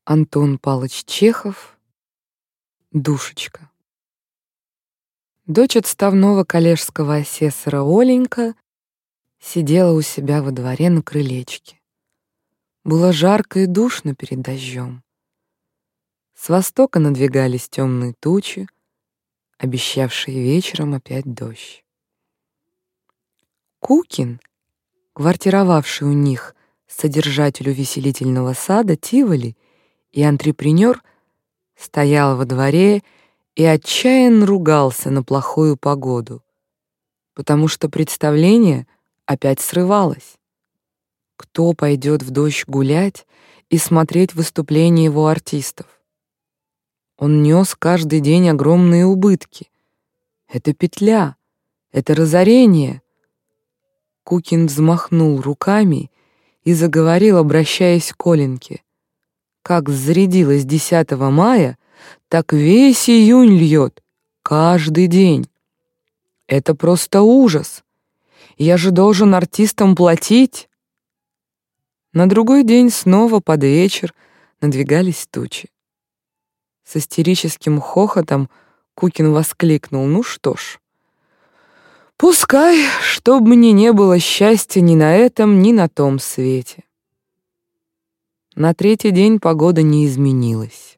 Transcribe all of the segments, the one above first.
Антон Палыч Чехов. Душечка. Дочь отставного коллежского асессора Оленька сидела у себя во дворе на крылечке. Было жарко и душно перед дождем. С востока надвигались темные тучи, обещавшие вечером опять дождь. Кукин, квартировавший у них содержатель увеселительного сада Тиволи и антрепренер, стоял во дворе и отчаянно ругался на плохую погоду, потому что представление опять срывалось. Кто пойдет в дождь гулять и смотреть выступления его артистов? Он нес каждый день огромные убытки. Это петля, это разорение. Кукин взмахнул руками и заговорил, обращаясь к Оленьке. Как зарядилось 10 мая, так весь июнь льет, каждый день. Это просто ужас. Я же должен артистам платить. На другой день снова под вечер надвигались тучи. С истерическим хохотом Кукин воскликнул: «Ну что ж, пускай, чтоб мне не было счастья ни на этом, ни на том свете». На третий день погода не изменилась.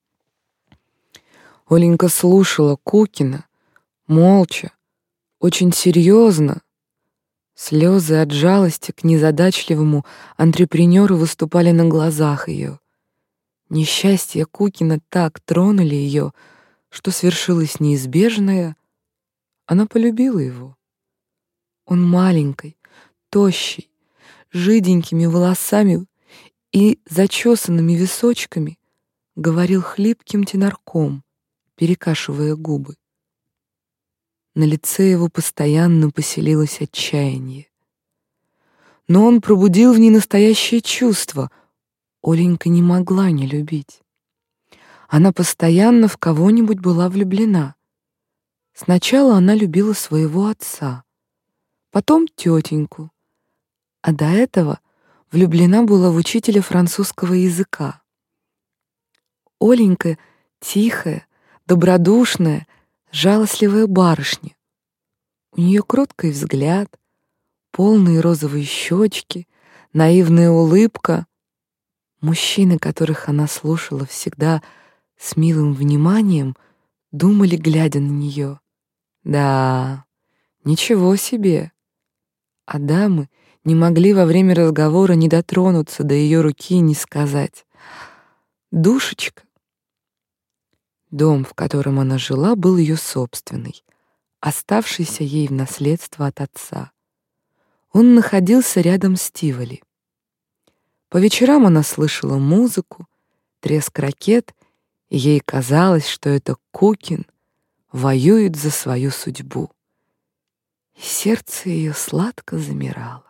Оленька слушала Кукина, молча, очень серьезно. Слезы от жалости к незадачливому антрепренеру выступали на глазах ее. Несчастья Кукина так тронули ее, что свершилось неизбежное. Она полюбила его. Он маленький, тощий, жиденькими волосами и зачесанными височками говорил хлипким тенорком, перекашивая губы. На лице его постоянно поселилось отчаяние. Но он пробудил в ней настоящее чувство. Оленька не могла не любить. Она постоянно в кого-нибудь была влюблена. Сначала она любила своего отца, потом тетеньку, а до этого влюблена была в учителя французского языка. Оленька тихая, добродушная, жалостливая барышня. У нее кроткий взгляд, полные розовые щечки, наивная улыбка. Мужчины, которых она слушала всегда с милым вниманием, думали, глядя на нее: да, ничего себе. А дамы не могли во время разговора не дотронуться до ее руки и не сказать: «Душечка». Дом, в котором она жила, был ее собственный, оставшийся ей в наследство от отца. Он находился рядом с Тиволи. По вечерам она слышала музыку, треск ракет, и ей казалось, что это Кукин воюет за свою судьбу. И сердце ее сладко замирало.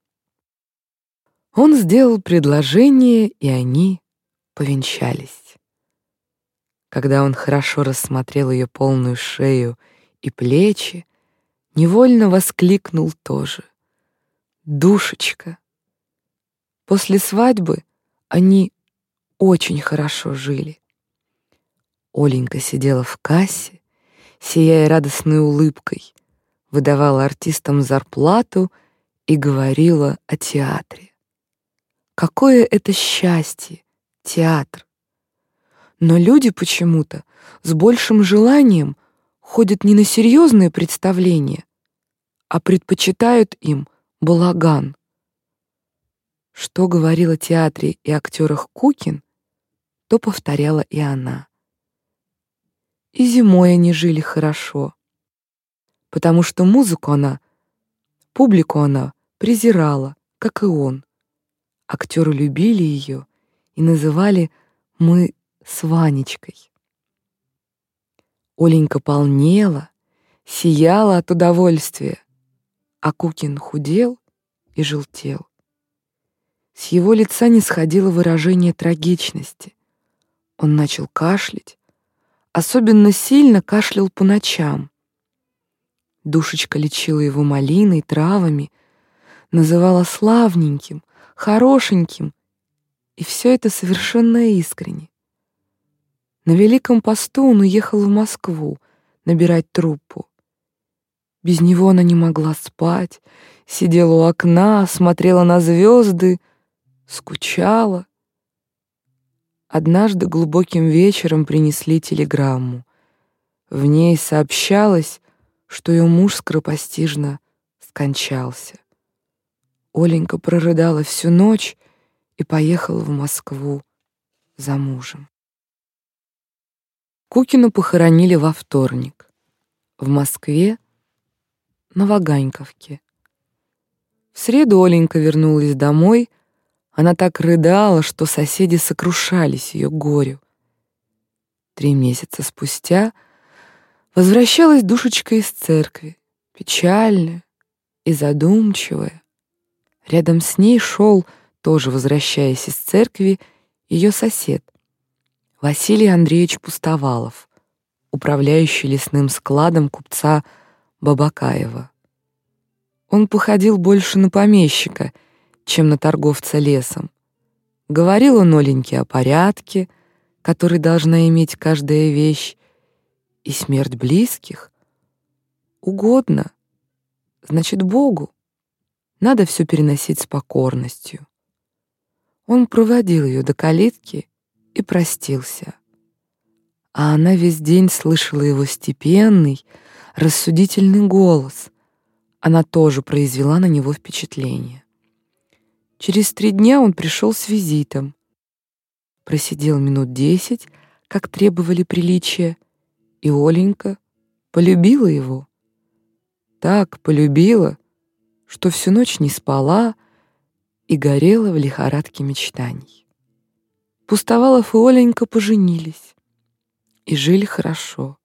Он сделал предложение, и они повенчались. Когда он хорошо рассмотрел ее полную шею и плечи, невольно воскликнул тоже: «Душечка». После свадьбы они очень хорошо жили. Оленька сидела в кассе, сияя радостной улыбкой, выдавала артистам зарплату и говорила о театре. Какое это счастье — театр! Но люди почему-то с большим желанием ходят не на серьезные представления, а предпочитают им балаган. Что говорил о театре и актерах Кукин, то повторяла и она. И зимой они жили хорошо, потому что публику она презирала, как и он. Актеры любили ее и называли «мы с Ванечкой». Оленька полнела, сияла от удовольствия, а Кукин худел и желтел. С его лица не сходило выражение трагичности. Он начал кашлять, особенно сильно кашлял по ночам. Душечка лечила его малиной, травами, называла славненьким, хорошеньким И все это совершенно искренне. На Великом посту он уехал в Москву набирать труппу. Без него она не могла спать, сидела у окна, смотрела на звезды, скучала. Однажды глубоким вечером принесли телеграмму. В ней сообщалось, что ее муж скоропостижно скончался. Оленька прорыдала всю ночь и поехала в Москву за мужем. Кукину похоронили во вторник. В Москве, на Ваганьковке. В среду Оленька вернулась домой. Она так рыдала, что соседи сокрушались ее горю. 3 месяца спустя возвращалась душечка из церкви, печальная и задумчивая. Рядом с ней шел, тоже возвращаясь из церкви, ее сосед Василий Андреевич Пустовалов, управляющий лесным складом купца Бабакаева. Он походил больше на помещика, чем на торговца лесом. Говорил он Оленьке о порядке, который должна иметь каждая вещь, и смерть близких угодно, значит, Богу. Надо все переносить с покорностью. Он проводил ее до калитки и простился. А она весь день слышала его степенный, рассудительный голос. Она тоже произвела на него впечатление. Через 3 дня он пришел с визитом. Просидел минут 10, как требовали приличия, и Оленька полюбила его. Так полюбила, что всю ночь не спала и горела в лихорадке мечтаний. Пустовалов и Оленька поженились и жили хорошо.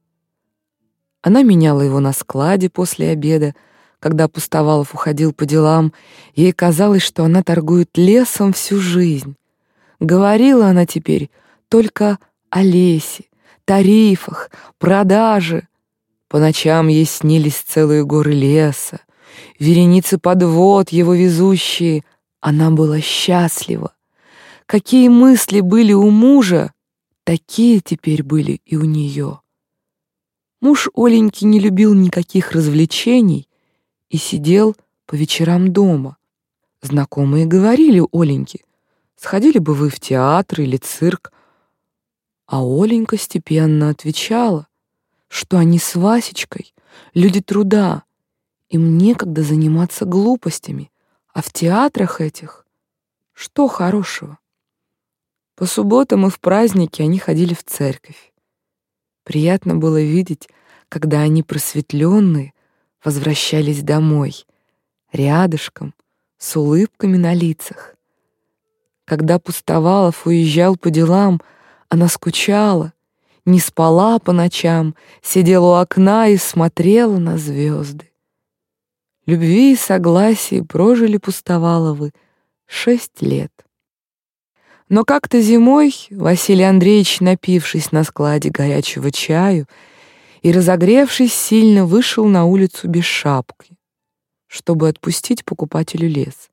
Она меняла его на складе после обеда, когда Пустовалов уходил по делам. Ей казалось, что она торгует лесом всю жизнь. Говорила она теперь только о лесе, тарифах, продаже. По ночам ей снились целые горы леса, вереницы подвод его везущие. Она была счастлива. Какие мысли были у мужа, такие теперь были и у нее. Муж Оленьки не любил никаких развлечений и сидел по вечерам дома. Знакомые говорили Оленьке: «Сходили бы вы в театр или цирк». А Оленька степенно отвечала, что они с Васечкой люди труда, им некогда заниматься глупостями, а в театрах этих что хорошего? По субботам и в праздники они ходили в церковь. Приятно было видеть, когда они просветленные возвращались домой, рядышком, с улыбками на лицах. Когда Пустовалов уезжал по делам, она скучала, не спала по ночам, сидела у окна и смотрела на звезды. Любви и согласии прожили Пустоваловы 6 лет. Но как-то зимой Василий Андреевич, напившись на складе горячего чаю и разогревшись сильно, вышел на улицу без шапки, чтобы отпустить покупателю лес.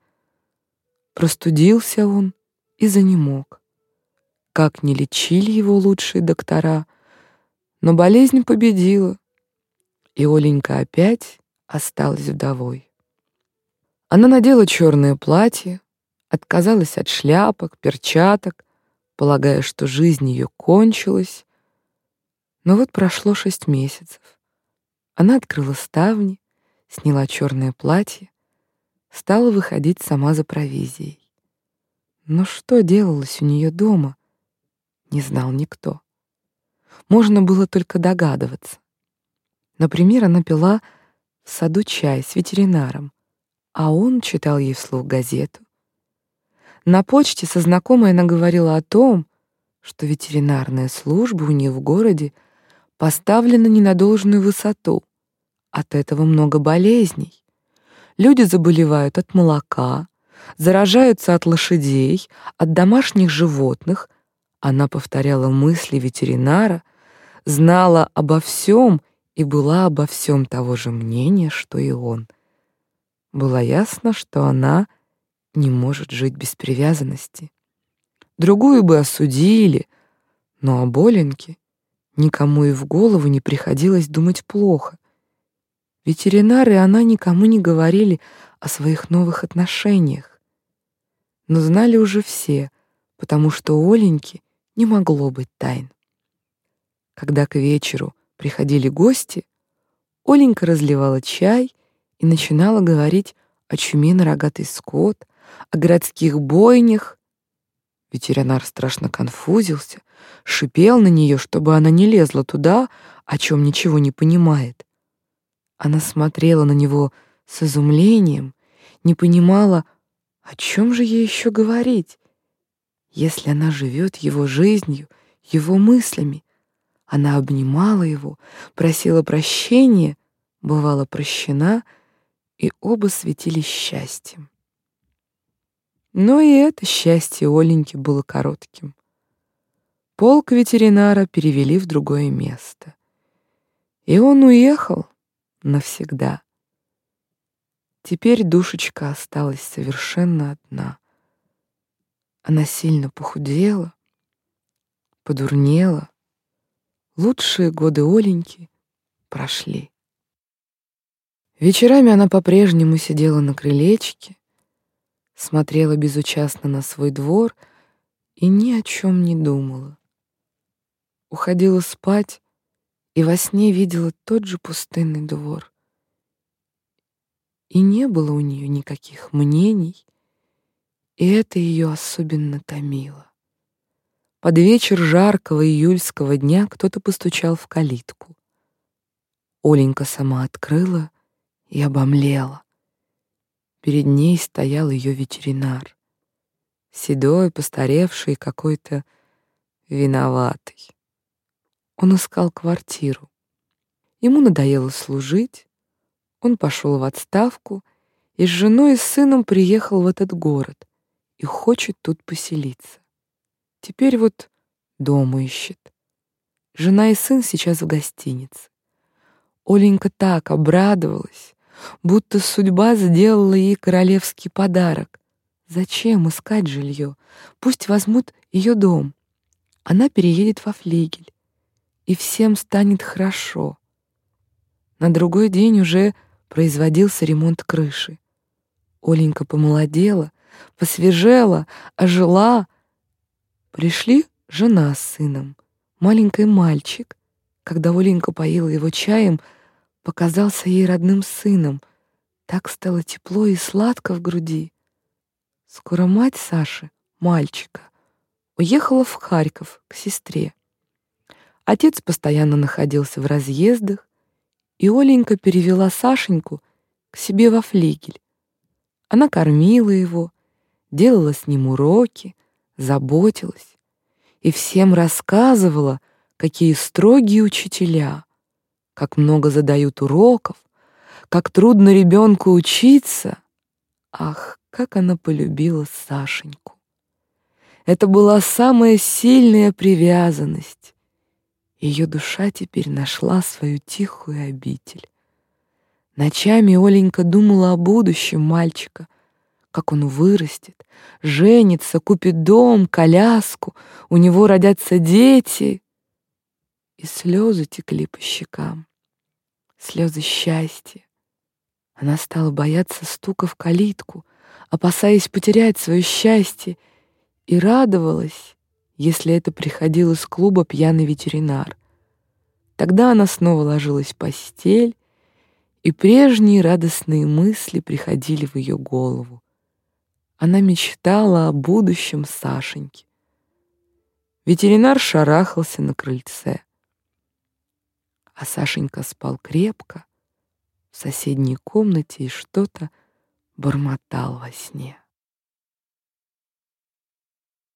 Простудился он и занемог. Как ни лечили его лучшие доктора, но болезнь победила, и Оленька опять осталась вдовой. Она надела черное платье, отказалась от шляпок, перчаток, полагая, что жизнь ее кончилась. Но вот прошло 6 месяцев. Она открыла ставни, сняла черное платье, стала выходить сама за провизией. Но что делалось у нее дома, не знал никто. Можно было только догадываться. Например, она пила в саду чай с ветеринаром, а он читал ей вслух газету. На почте со знакомой она говорила о том, что ветеринарная служба у нее в городе поставлена не на должную высоту. От этого много болезней. Люди заболевают от молока, заражаются от лошадей, от домашних животных. Она повторяла мысли ветеринара, знала обо всем и была обо всем того же мнения, что и он. Было ясно, что она не может жить без привязанности. другую бы осудили, но об Оленьке никому и в голову не приходилось думать плохо. Ветеринар и она никому не говорили о своих новых отношениях. Но знали уже все, потому что у Оленьки не могло быть тайн. Когда к вечеру приходили гости, Оленька разливала чай и начинала говорить о чуме на рогатый скот, о городских бойнях. Ветеринар страшно конфузился, шипел на нее, чтобы она не лезла туда, о чем ничего не понимает. Она смотрела на него с изумлением, не понимала, о чем же ей еще говорить, если она живет его жизнью, его мыслями. Она обнимала его, просила прощения, бывала прощена, и оба светились счастьем. Но и это счастье Оленьки было коротким. Полк ветеринара перевели в другое место, и он уехал навсегда. Теперь душечка осталась совершенно одна. Она сильно похудела, подурнела. Лучшие годы Оленьки прошли. Вечерами она по-прежнему сидела на крылечке, смотрела безучастно на свой двор и ни о чем не думала. Уходила спать и во сне видела тот же пустынный двор. И не было у нее никаких мнений, и это ее особенно томило. Под вечер жаркого июльского дня кто-то постучал в калитку. Оленька сама открыла и обомлела. Перед ней стоял ее ветеринар, седой, постаревший, какой-то виноватый. Он искал квартиру. Ему надоело служить, он пошел в отставку и с женой и сыном приехал в этот город и хочет тут поселиться. Теперь вот дом ищет. Жена и сын сейчас в гостинице. Оленька так обрадовалась, будто судьба сделала ей королевский подарок. Зачем искать жилье? Пусть возьмут ее дом. Она переедет во флигель, и всем станет хорошо. На другой день уже производился ремонт крыши. Оленька помолодела, посвежела, ожила. Пришли жена с сыном, маленький мальчик. Когда Оленька поила его чаем, показался ей родным сыном. Так стало тепло и сладко в груди. Скоро мать Саши, мальчика, уехала в Харьков к сестре. Отец постоянно находился в разъездах, и Оленька перевела Сашеньку к себе во флигель. Она кормила его, делала с ним уроки, заботилась и всем рассказывала, какие строгие учителя, как много задают уроков, как трудно ребенку учиться. Ах, как она полюбила Сашеньку! Это была самая сильная привязанность. Ее душа теперь нашла свою тихую обитель. Ночами Оленька думала о будущем мальчика, как он вырастет, женится, купит дом, коляску, у него родятся дети. И слезы текли по щекам, слезы счастья. Она стала бояться стука в калитку, опасаясь потерять свое счастье, и радовалась, если это приходил из клуба пьяный ветеринар. Тогда она снова ложилась в постель, и прежние радостные мысли приходили в ее голову. Она мечтала о будущем Сашеньки. Ветеринар шарахался на крыльце, а Сашенька спал крепко в соседней комнате и что-то бормотал во сне.